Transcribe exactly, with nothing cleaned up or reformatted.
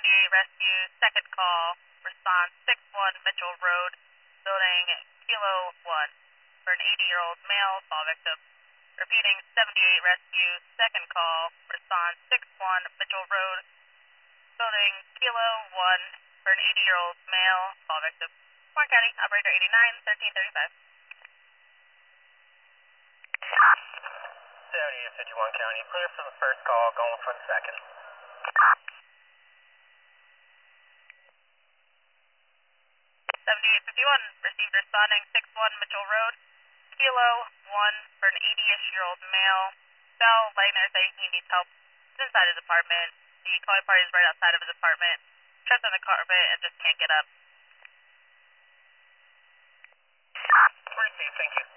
seventy-eight rescue, second call, response six one Mitchell Road, building Kilo one, for an eighty-year-old male fall victim. Repeating, seventy-eight rescue, second call, response six one Mitchell Road, building Kilo one, for an eighty-year-old male fall victim. Warren County, operator eighty-nine, thirteen thirty-five. seventy-eight fifty-one County, clear for the first call, going for the second. seventy-eight fifty-one, received responding six one Mitchell Road, Kilo one, for an eighty-ish-year-old male. Cell, letting her say he needs help. He's inside his apartment. The calling party is right outside of his apartment. Tripped on the carpet and just can't get up. Received, thank you.